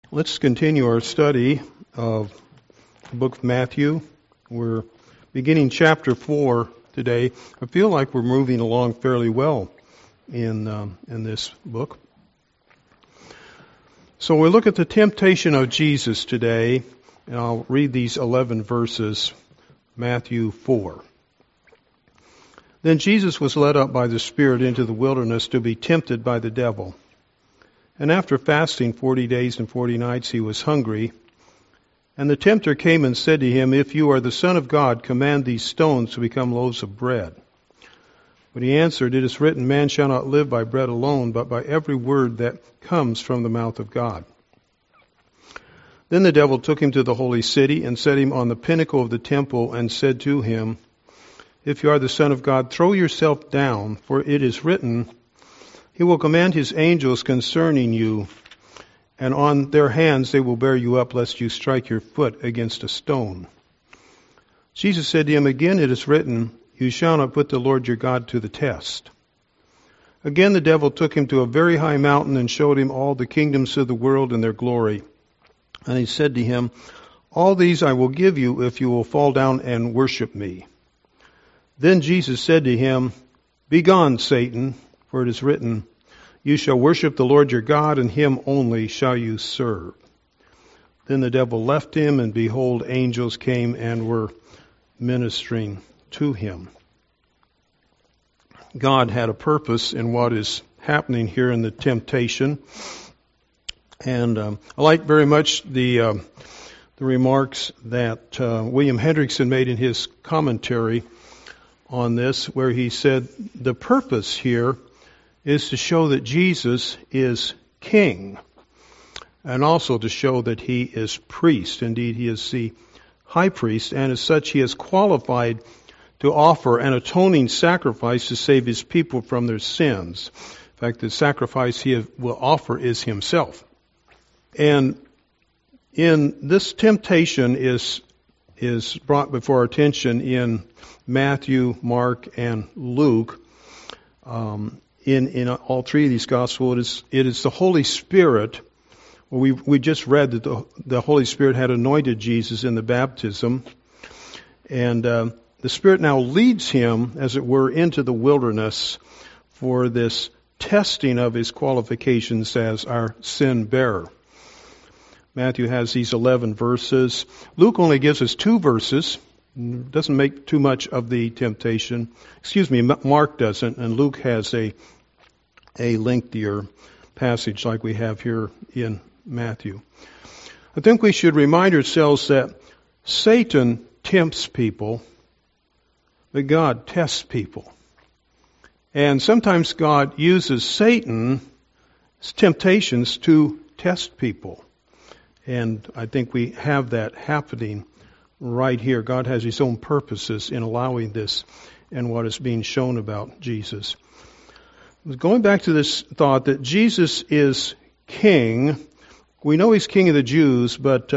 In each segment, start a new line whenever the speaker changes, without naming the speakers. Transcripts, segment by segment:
Let's continue our study of the book of Matthew. We're beginning chapter 4 today. I feel like we're moving along fairly well in this book. So we'll look at the temptation of Jesus today, and I'll read these 11 verses, Matthew 4. Then Jesus was led up by the Spirit into the wilderness to be tempted by the devil. And after fasting 40 days and 40 nights, he was hungry. And the tempter came and said to him, "If you are the Son of God, command these stones to become loaves of bread." But he answered, "It is written, man shall not live by bread alone, but by every word that comes from the mouth of God." Then the devil took him to the holy city and set him on the pinnacle of the temple and said to him, "If you are the Son of God, throw yourself down, for it is written, He will command His angels concerning you, and on their hands they will bear you up, lest you strike your foot against a stone." Jesus said to him, "Again it is written, you shall not put the Lord your God to the test." Again the devil took him to a very high mountain and showed him all the kingdoms of the world and their glory. And he said to him, "All these I will give you if you will fall down and worship me." Then Jesus said to him, "Begone, Satan, for it is written, you shall worship the Lord your God, and Him only shall you serve." Then the devil left him, and behold, angels came and were ministering to him. God had a purpose in what is happening here in the temptation. And I like very much the remarks that William Hendrickson made in his commentary on this, where he said the purpose here is to show that Jesus is king, and also to show that He is priest. Indeed, He is the high priest, and as such He is qualified to offer an atoning sacrifice to save His people from their sins. In fact, the sacrifice He will offer is Himself. And in this temptation is brought before our attention in Matthew, Mark, and Luke. In all three of these Gospels, it is the Holy Spirit. Well, we just read that the Holy Spirit had anointed Jesus in the baptism, and the Spirit now leads him, as it were, into the wilderness for this testing of his qualifications as our sin bearer. Matthew has these 11 verses. Luke only gives us 2 verses. Doesn't make too much of the temptation. Mark doesn't, and Luke has a lengthier passage like we have here in Matthew. I think we should remind ourselves that Satan tempts people, but God tests people. And sometimes God uses Satan's temptations to test people. And I think we have that happening right here. God has His own purposes in allowing this and what is being shown about Jesus. Going back to this thought that Jesus is king, we know He's king of the Jews, but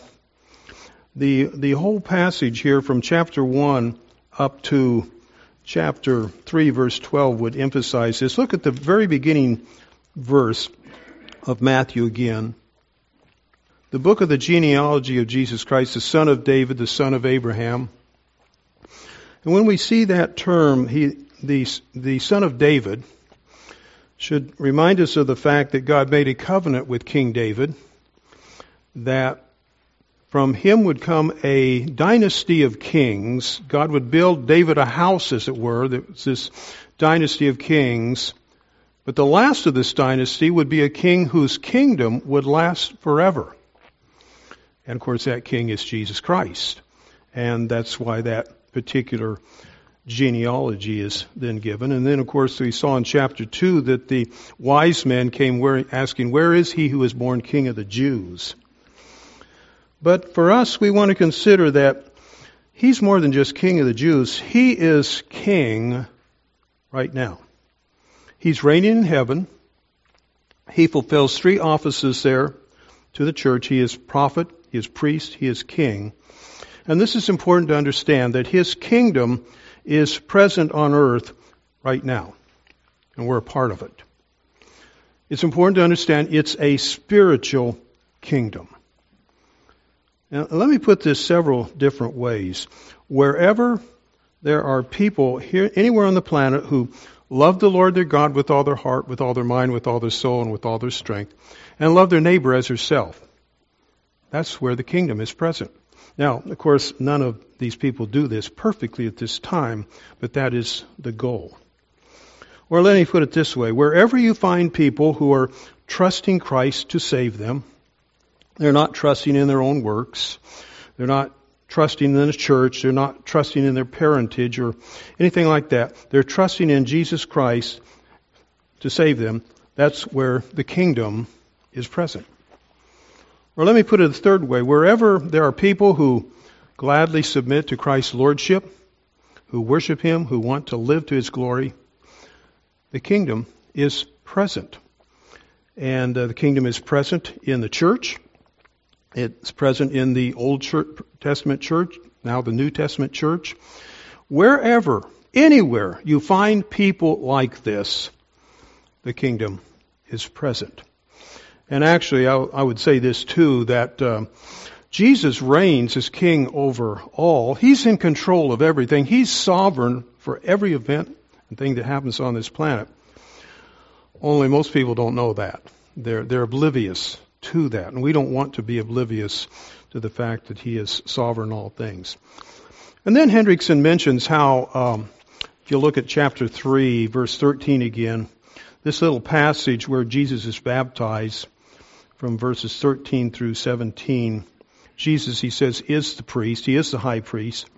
the whole passage here from chapter 1 up to chapter 3, verse 12 would emphasize this. Look at the very beginning verse of Matthew again. The book of the genealogy of Jesus Christ, the son of David, the son of Abraham. And when we see that term, the son of David, should remind us of the fact that God made a covenant with King David, that from him would come a dynasty of kings. God would build David a house, as it were. There was this dynasty of kings. But the last of this dynasty would be a king whose kingdom would last forever. And of course that king is Jesus Christ. And that's why that particular genealogy is then given. And then of course we saw in chapter 2 that the wise men came asking, "Where is he who is born king of the Jews?" But for us, we want to consider that He's more than just king of the Jews. He is king right now. He's reigning in heaven. He fulfills 3 offices there to the church. He is prophet, He is priest, He is king. And this is important to understand, that His kingdom is present on earth right now. And we're a part of it. It's important to understand it's a spiritual kingdom. Now, let me put this several different ways. Wherever there are people here, anywhere on the planet, who love the Lord their God with all their heart, with all their mind, with all their soul, and with all their strength, and love their neighbor as herself, that's where the kingdom is present. Now, of course, none of these people do this perfectly at this time, but that is the goal. Or let me put it this way. Wherever you find people who are trusting Christ to save them, they're not trusting in their own works, they're not trusting in the church, they're not trusting in their parentage or anything like that. They're trusting in Jesus Christ to save them. That's where the kingdom is present. Or let me put it a third way. Wherever there are people who gladly submit to Christ's lordship, who worship Him, who want to live to His glory, the kingdom is present. And the kingdom is present in the church. It's present in the Old Testament church, now the New Testament church. Wherever, anywhere you find people like this, the kingdom is present. And actually, I would say this too, that Jesus reigns as king over all. He's in control of everything. He's sovereign for every event and thing that happens on this planet. Only most people don't know that. They're oblivious to that. And we don't want to be oblivious to the fact that He is sovereign in all things. And then Hendrickson mentions how, if you look at chapter 3, verse 13 again, this little passage where Jesus is baptized, from verses 13 through 17, Jesus, he says, is the priest. He is the high priest.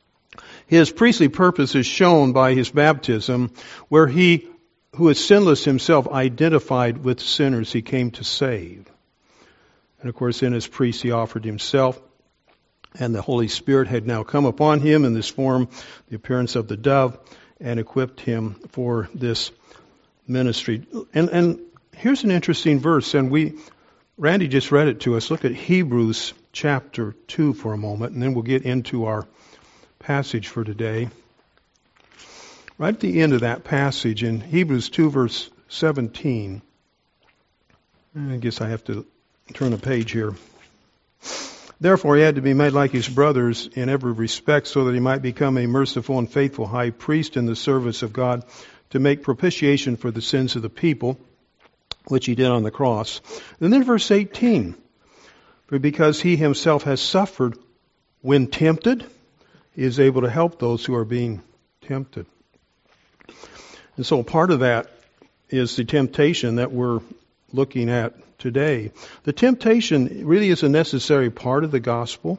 His priestly purpose is shown by His baptism, where He, who is sinless Himself, identified with sinners He came to save. And of course, in His priest He offered Himself, and the Holy Spirit had now come upon Him in this form, the appearance of the dove, and equipped Him for this ministry. And here's an interesting verse, and Randy just read it to us. Look at Hebrews chapter 2 for a moment, and then we'll get into our passage for today. Right at the end of that passage in Hebrews 2 verse 17, I guess I have to turn a page here. Therefore he had to be made like his brothers in every respect, so that he might become a merciful and faithful high priest in the service of God, to make propitiation for the sins of the people, which He did on the cross. And then verse 18, for because He Himself has suffered when tempted, He is able to help those who are being tempted. And so part of that is the temptation that we're looking at today. The temptation really is a necessary part of the gospel.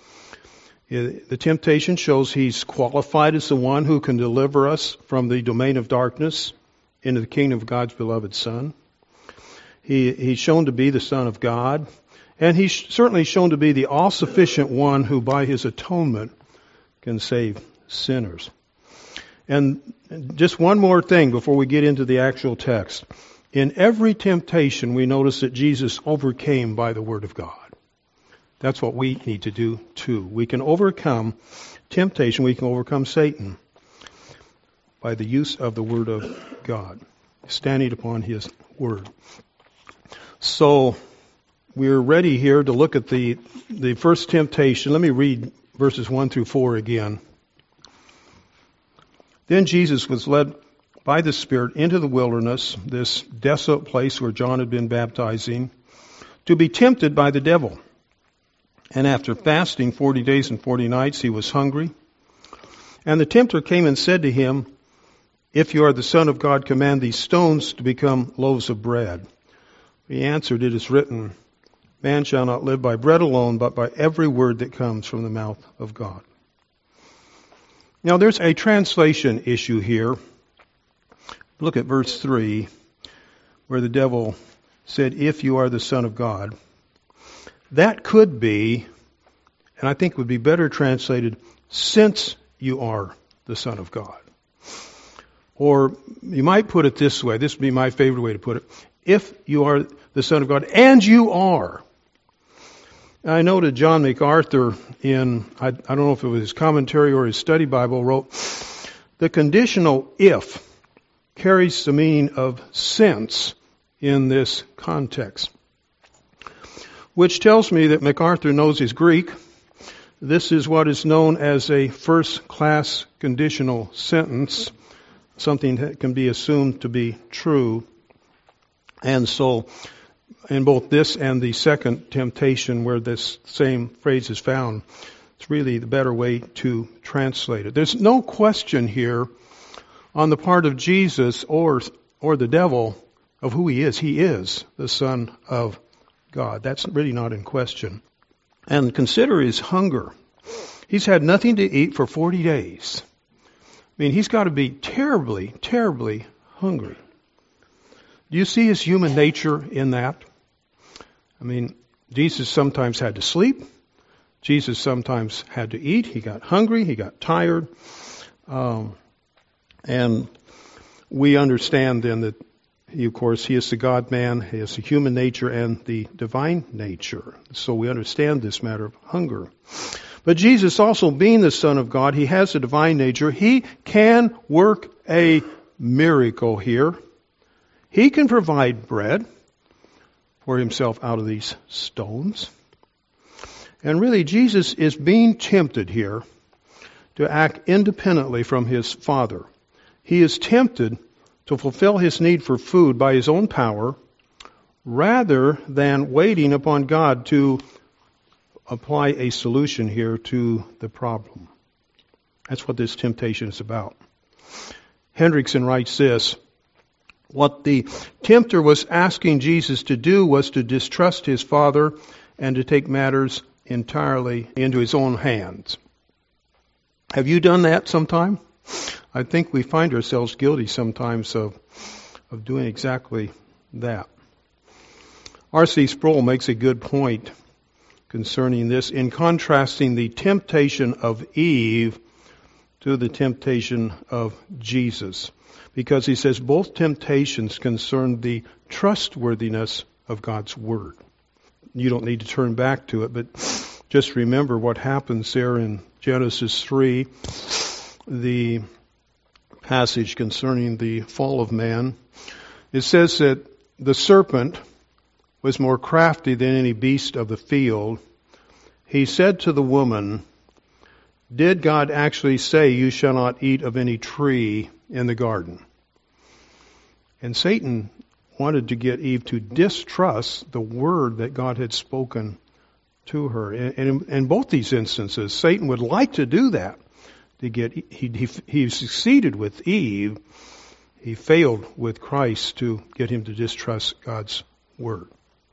The temptation shows He's qualified as the one who can deliver us from the domain of darkness into the kingdom of God's beloved Son. He's shown to be the Son of God, and He's certainly shown to be the all-sufficient one who by His atonement can save sinners. And just one more thing before we get into the actual text. In every temptation, we notice that Jesus overcame by the Word of God. That's what we need to do too. We can overcome temptation, we can overcome Satan by the use of the Word of God, standing upon His Word. So we're ready here to look at the first temptation. Let me read verses 1 through 4 again. Then Jesus was led by the Spirit into the wilderness, this desolate place where John had been baptizing, to be tempted by the devil. And after fasting 40 days and 40 nights, He was hungry. And the tempter came and said to Him, if you are the Son of God, command these stones to become loaves of bread. He answered, it is written, man shall not live by bread alone, but by every word that comes from the mouth of God. Now there's a translation issue here. Look at verse 3, where the devil said, if you are the Son of God. That could be, and I think would be better translated, since you are the Son of God. Or you might put it this way, this would be my favorite way to put it, if you are the Son of God, and you are. I noted John MacArthur in, I don't know if it was his commentary or his study Bible, wrote, the conditional if carries the meaning of since in this context. which tells me that MacArthur knows his Greek. This is what is known as a first-class conditional sentence, something that can be assumed to be true. And so, in both this and the second temptation where this same phrase is found, it's really the better way to translate it. There's no question here on the part of Jesus or the devil of who he is. He is the Son of God. That's really not in question. And consider his hunger. He's had nothing to eat for 40 days. I mean, he's got to be terribly, terribly hungry. Do you see his human nature in that? I mean, Jesus sometimes had to sleep. Jesus sometimes had to eat. He got hungry. He got tired. And we understand then that he is the God-man. He has the human nature and the divine nature. So we understand this matter of hunger. But Jesus also being the Son of God, he has a divine nature. He can work a miracle here. He can provide bread for himself out of these stones. And really, Jesus is being tempted here to act independently from his Father. He is tempted to fulfill his need for food by his own power rather than waiting upon God to apply a solution here to the problem. That's what this temptation is about. Hendrickson writes this: what the tempter was asking Jesus to do was to distrust his Father and to take matters entirely into his own hands. Have you done that sometime? I think we find ourselves guilty sometimes of doing exactly that. R.C. Sproul makes a good point concerning this in contrasting the temptation of Eve to the temptation of Jesus. Because he says both temptations concern the trustworthiness of God's Word. You don't need to turn back to it, but just remember what happens there in Genesis 3, the passage concerning the fall of man. It says that the serpent was more crafty than any beast of the field. He said to the woman, "Did God actually say you shall not eat of any tree in the garden?" And Satan wanted to get Eve to distrust the word that God had spoken to her. And in both these instances, Satan would like to do that. He succeeded with Eve. He failed with Christ to get him to distrust God's word.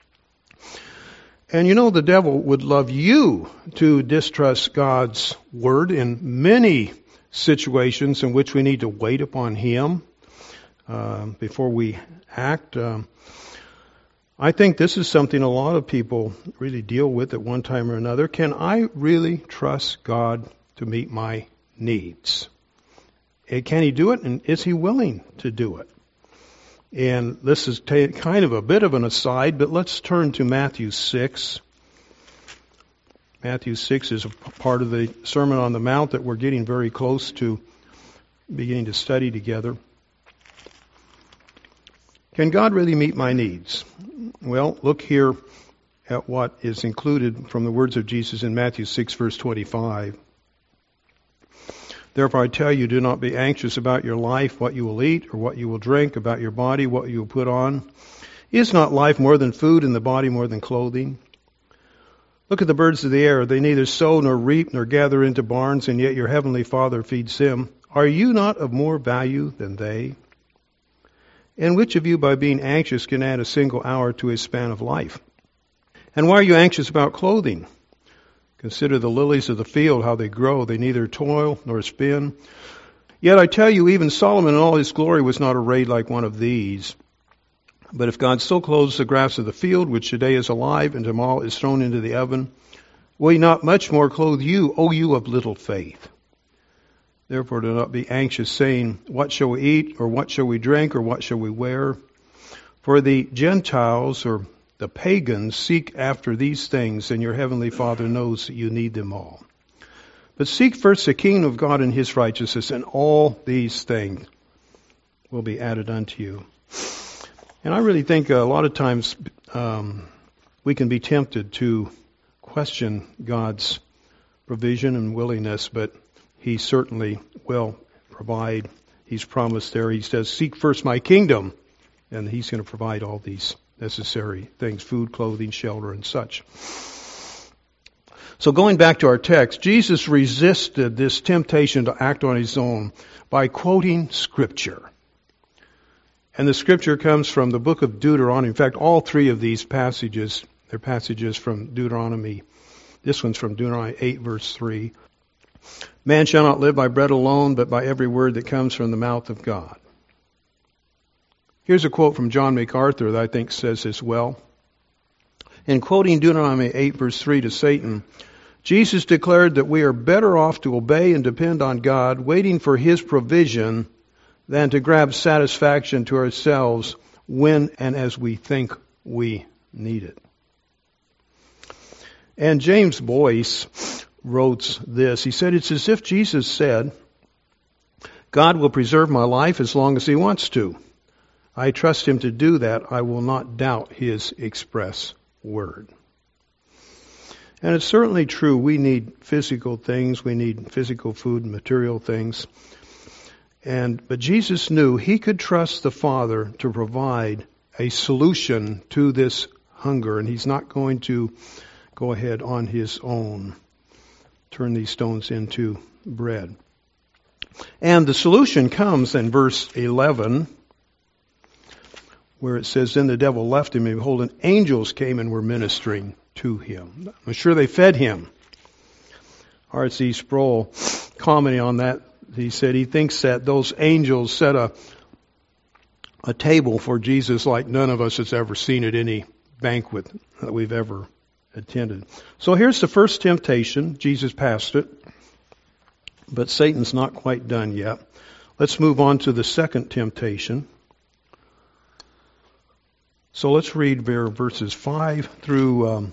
And you know, the devil would love you to distrust God's word in many situations in which we need to wait upon him before we act. I think this is something a lot of people really deal with at one time or another. Can I really trust God to meet my needs? Can he do it, and is he willing to do it? And this is kind of a bit of an aside, but let's turn to Matthew 6. Matthew 6 is a part of the Sermon on the Mount that we're getting very close to beginning to study together. Can God really meet my needs? Well, look here at what is included from the words of Jesus in Matthew 6, verse 25. Therefore I tell you, do not be anxious about your life, what you will eat or what you will drink, about your body, what you will put on. Is not life more than food, and the body more than clothing? Look at the birds of the air. They neither sow nor reap nor gather into barns, and yet your heavenly Father feeds them. Are you not of more value than they? And which of you, by being anxious, can add a single hour to his span of life? And why are you anxious about clothing? Consider the lilies of the field, how they grow. They neither toil nor spin. Yet I tell you, even Solomon in all his glory was not arrayed like one of these. But if God so clothes the grass of the field, which today is alive and tomorrow is thrown into the oven, will he not much more clothe you, O you of little faith? Therefore do not be anxious, saying, what shall we eat, or what shall we drink, or what shall we wear? For the Gentiles, or the pagans, seek after these things, and your heavenly Father knows that you need them all. But seek first the kingdom of God and his righteousness, and all these things will be added unto you. And I really think a lot of times we can be tempted to question God's provision and willingness, but He certainly will provide. He's promised there. He says, seek first my kingdom, and He's going to provide all these necessary things, food, clothing, shelter, and such. So going back to our text, Jesus resisted this temptation to act on His own by quoting Scripture. And the Scripture comes from the book of Deuteronomy. In fact, all three of these passages, they're passages from Deuteronomy. This one's from Deuteronomy 8, verse 3. Man shall not live by bread alone, but by every word that comes from the mouth of God. Here's a quote from John MacArthur that I think says this well. In quoting Deuteronomy 8, verse 3 to Satan, Jesus declared that we are better off to obey and depend on God, waiting for His provision, than to grab satisfaction to ourselves when and as we think we need it. And James Boyce wrote this. He said, it's as if Jesus said, God will preserve my life as long as He wants to. I trust Him to do that. I will not doubt His express word. And it's certainly true. We need physical things. We need physical food and material things. But Jesus knew He could trust the Father to provide a solution to this hunger. And He's not going to go ahead on His own, turn these stones into bread. And the solution comes in verse 11, where it says, then the devil left him, and behold, and angels came and were ministering to him. I'm sure they fed him. R.C. Sproul, commenting on that, he said he thinks that those angels set a table for Jesus like none of us has ever seen at any banquet that we've ever attended. So here's the first temptation. Jesus passed it, but Satan's not quite done yet. Let's move on to the second temptation. So let's read verses 5 through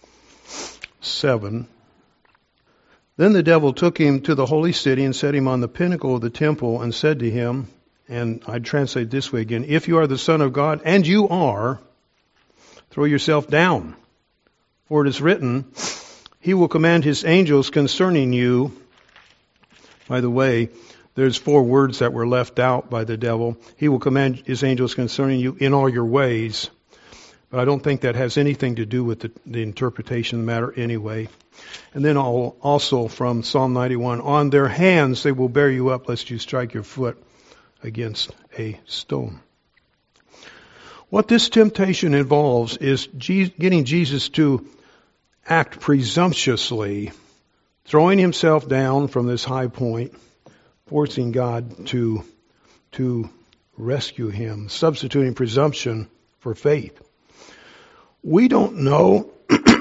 7. Then the devil took him to the holy city and set him on the pinnacle of the temple and said to him, and I translate this way again, if you are the Son of God, and you are, throw yourself down. For it is written, He will command His angels concerning you. By the way, there's 4 words that were left out by the devil. He will command His angels concerning you in all your ways. But I don't think that has anything to do with the interpretation of the matter anyway. And then also from Psalm 91, on their hands they will bear you up lest you strike your foot against a stone. What this temptation involves is getting Jesus to act presumptuously, throwing Himself down from this high point, forcing God to rescue Him, substituting presumption for faith. We don't know.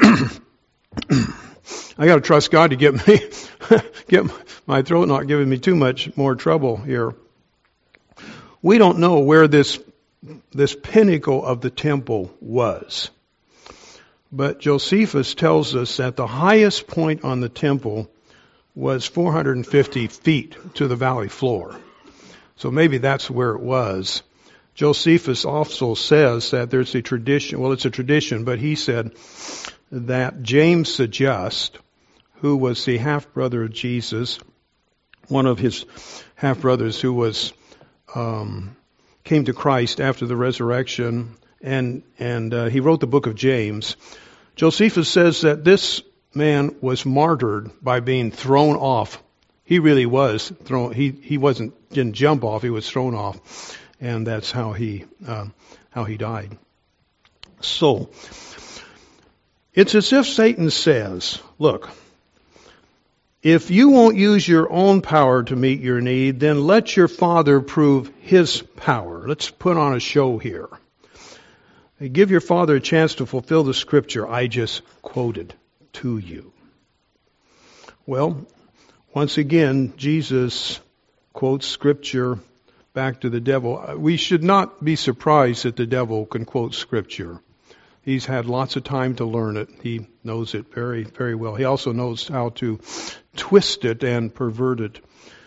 I got to trust God to get my throat not giving me too much more trouble here. We don't know where this pinnacle of the temple was. But Josephus tells us that the highest point on the temple was 450 feet to the valley floor. So maybe that's where it was. Josephus also says that there's a tradition, well, it's a tradition, but he said that James the Just, who was the half-brother of Jesus, one of his half-brothers who was came to Christ after the resurrection, and he wrote the book of James. Josephus says that this man was martyred by being thrown off. He really was thrown. He didn't jump off. He was thrown off, and that's how he died. So it's as if Satan says, "Look, if you won't use your own power to meet your need, then let your Father prove His power. Let's put on a show here. Give your Father a chance to fulfill the scripture I just quoted to you." Well, once again, Jesus quotes scripture back to the devil. We should not be surprised that the devil can quote scripture. He's had lots of time to learn it. He knows it very, very well. He also knows how to twist it and pervert it.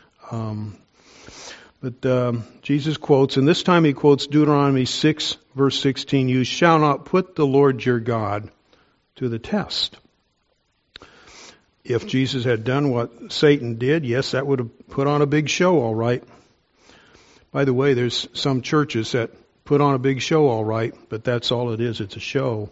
But Jesus quotes, and this time He quotes Deuteronomy 6, verse 16, "You shall not put the Lord your God to the test. If Jesus had done what Satan did, yes, that would have put on a big show, all right. By the way, there's some churches that put on a big show, all right, but that's all it is. It's a show.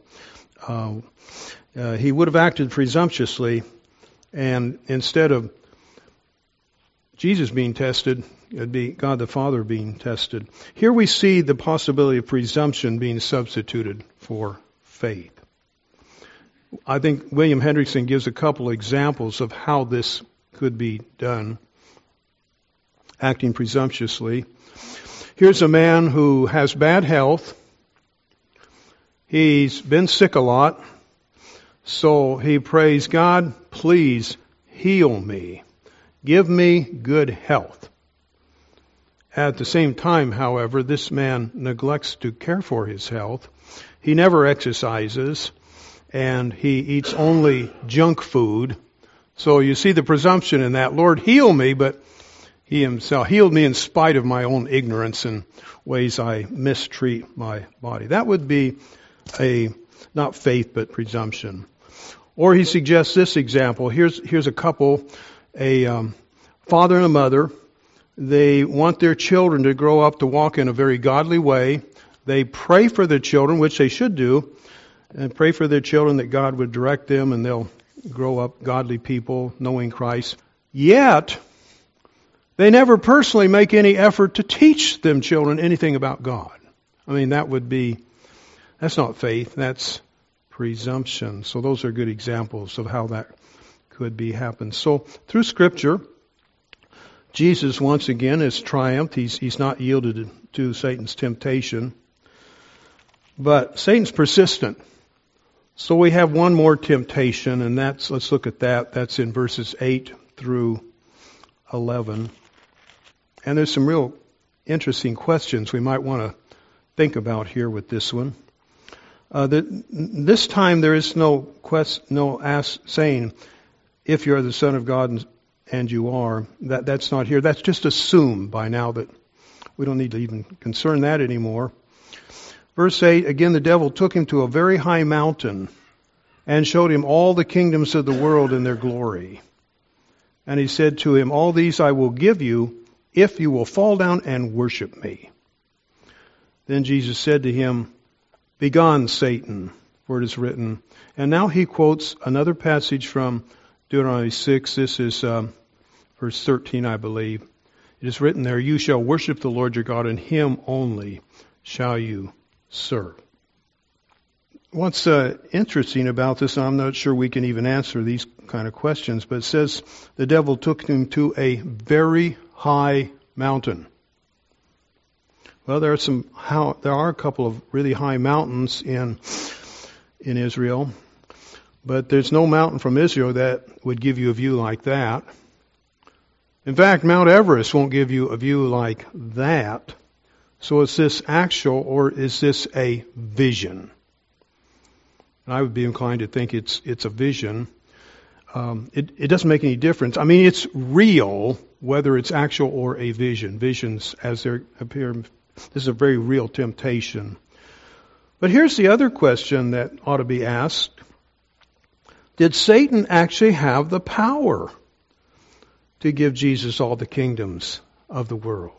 He would have acted presumptuously, and instead of Jesus being tested, it'd be God the Father being tested. Here we see the possibility of presumption being substituted for faith. I think William Hendrickson gives a couple examples of how this could be done, acting presumptuously. Here's a man who has bad health. He's been sick a lot, so he prays, God, please heal me. Give me good health. At the same time, however, this man neglects to care for his health. He never exercises, and he eats only junk food. So you see the presumption in that. Lord, heal me, but he himself healed me in spite of my own ignorance and ways I mistreat my body. That would be not faith, but presumption. Or he suggests this example. Here's a couple, a father and a mother. They want their children to grow up to walk in a very godly way. They pray for their children, which they should do, and pray for their children that God would direct them and they'll grow up godly people, knowing Christ. Yet, they never personally make any effort to teach them children anything about God. I mean, that's not faith, that's presumption. So those are good examples of how that could be happened. So through Scripture, Jesus once again has triumphed. He's not yielded to Satan's temptation. But Satan's persistent. So we have one more temptation, and let's look at that. That's in verses 8 through 11. And there's some real interesting questions we might want to think about here with this one. This time there is no saying, if you are the Son of God and you are. That's not here. That's just assumed by now that we don't need to even concern that anymore. Verse 8, again, the devil took him to a very high mountain and showed him all the kingdoms of the world and their glory. And he said to him, all these I will give you if you will fall down and worship me. Then Jesus said to him, begone, Satan, for it is written. And now he quotes another passage from Deuteronomy 6. This is verse 13, I believe. It is written there, you shall worship the Lord your God, and him only shall you serve. What's interesting about this, and I'm not sure we can even answer these kind of questions, but it says the devil took him to a very high mountain. Well, there are a couple of really high mountains in Israel, but there's no mountain from Israel that would give you a view like that. In fact, Mount Everest won't give you a view like that. So is this actual or is this a vision? And I would be inclined to think it's a vision. It doesn't make any difference. I mean, it's real, whether it's actual or a vision. Visions, as they appear, this is a very real temptation. But here's the other question that ought to be asked. Did Satan actually have the power to give Jesus all the kingdoms of the world?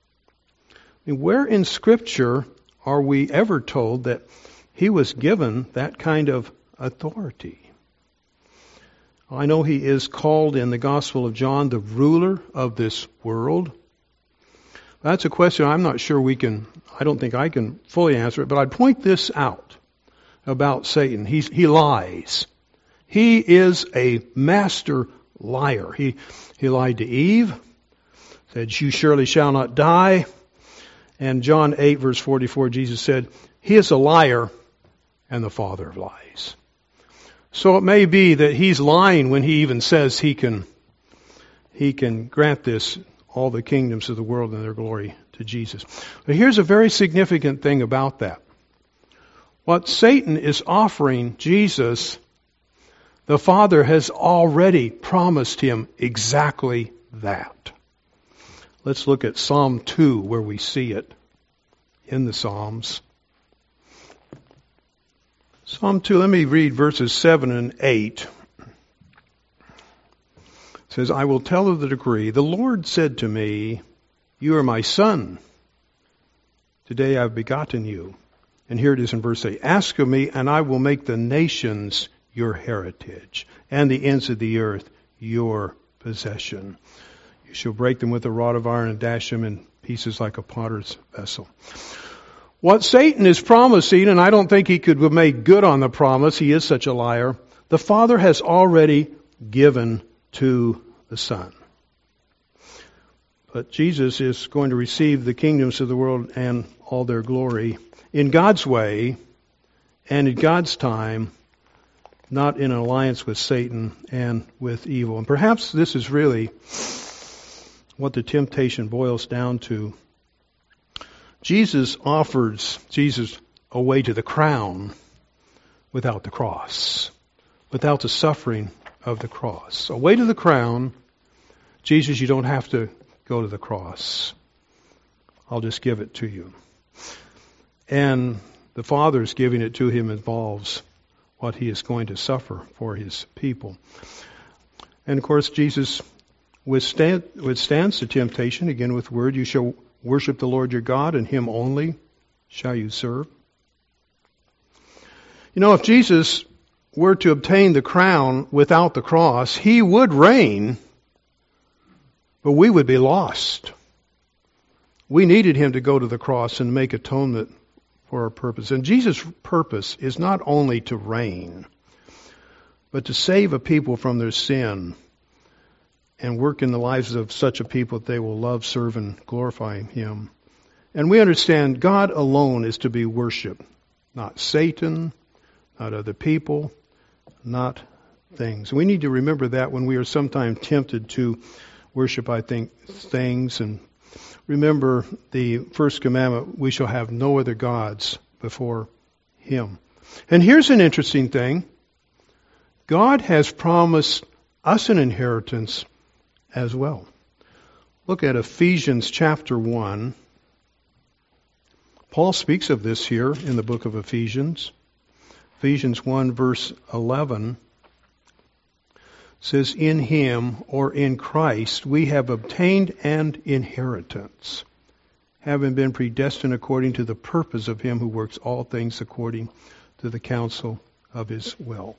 I mean, where in Scripture are we ever told that he was given that kind of authority? I know he is called in the Gospel of John the ruler of this world. That's a question I'm not sure I don't think I can fully answer it, but I'd point this out about Satan. He lies. He is a master liar. He lied to Eve, said, you surely shall not die. And John 8 verse 44, Jesus said, he is a liar and the father of lies. So it may be that he's lying when he even says he can grant this, all the kingdoms of the world and their glory to Jesus. But here's a very significant thing about that. What Satan is offering Jesus, the Father has already promised him exactly that. Let's look at Psalm 2 where we see it in the Psalms. Psalm 2, let me read verses 7 and 8. It says, I will tell of the decree. The Lord said to me, you are my son. Today I have begotten you. And here it is in verse 8. Ask of me, and I will make the nations your heritage, and the ends of the earth your possession. You shall break them with a rod of iron and dash them in pieces like a potter's vessel. What Satan is promising, and I don't think he could have made good on the promise, he is such a liar, the Father has already given to the Son. But Jesus is going to receive the kingdoms of the world and all their glory in God's way and in God's time, not in alliance with Satan and with evil. And perhaps this is really what the temptation boils down to. Jesus offers a way to the crown without the cross, without the suffering of the cross. A way to the crown. Jesus, you don't have to go to the cross. I'll just give it to you. And the Father's giving it to him involves what he is going to suffer for his people. And of course, Jesus withstands the temptation, again with the word, you shall worship the Lord your God, and him only shall you serve. You know, if Jesus were to obtain the crown without the cross, he would reign, but we would be lost. We needed him to go to the cross and make atonement for our purpose. And Jesus' purpose is not only to reign, but to save a people from their sin and work in the lives of such a people that they will love, serve, and glorify him. And we understand God alone is to be worshipped, not Satan, not other people, not things. We need to remember that when we are sometimes tempted to worship, things. And remember the first commandment, we shall have no other gods before him. And here's an interesting thing. God has promised us an inheritance as well. Look at Ephesians chapter 1. Paul speaks of this here in the book of Ephesians. Ephesians 1 verse 11 says, in him, or in Christ, we have obtained an inheritance, having been predestined according to the purpose of him who works all things according to the counsel of his will.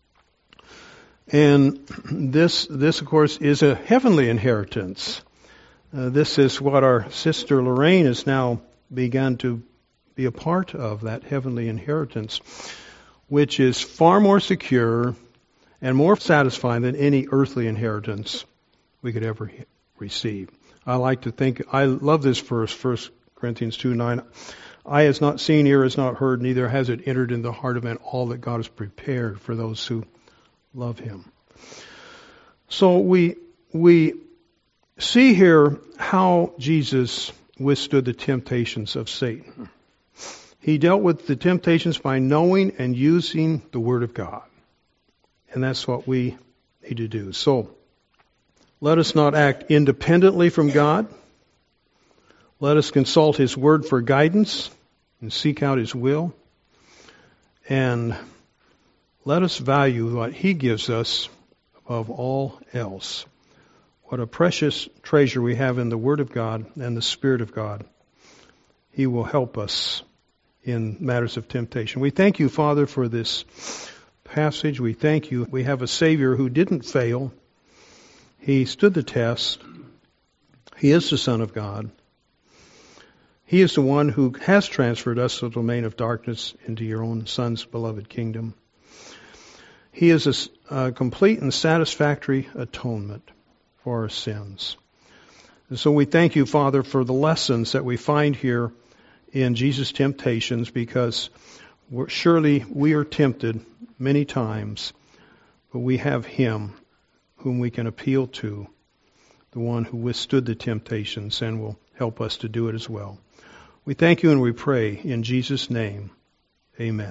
And this of course, is a heavenly inheritance. This is what our sister Lorraine has now begun to be a part of, that heavenly inheritance, which is far more secure and more satisfying than any earthly inheritance we could ever receive. I love this verse, 1 Corinthians 2:9. Eye has not seen, ear has not heard, neither has it entered in the heart of man all that God has prepared for those who love him. So we see here how Jesus withstood the temptations of Satan. He dealt with the temptations by knowing and using the Word of God. And that's what we need to do. So, let us not act independently from God. Let us consult His Word for guidance and seek out His will. And let us value what He gives us above all else. What a precious treasure we have in the Word of God and the Spirit of God. He will help us in matters of temptation. We thank you, Father, for this passage. We thank you. We have a Savior who didn't fail. He stood the test. He is the Son of God. He is the one who has transferred us to the domain of darkness into your own Son's beloved kingdom. He is a complete and satisfactory atonement for our sins. And so we thank you, Father, for the lessons that we find here in Jesus' temptations, because surely we are tempted many times, but we have Him whom we can appeal to, the one who withstood the temptations and will help us to do it as well. We thank you and we pray in Jesus' name. Amen.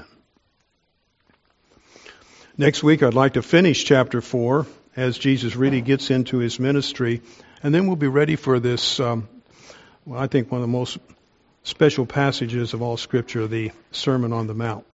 Next week I'd like to finish chapter 4 as Jesus really gets into His ministry, and then we'll be ready for this, I think one of the most special passages of all Scripture, the Sermon on the Mount.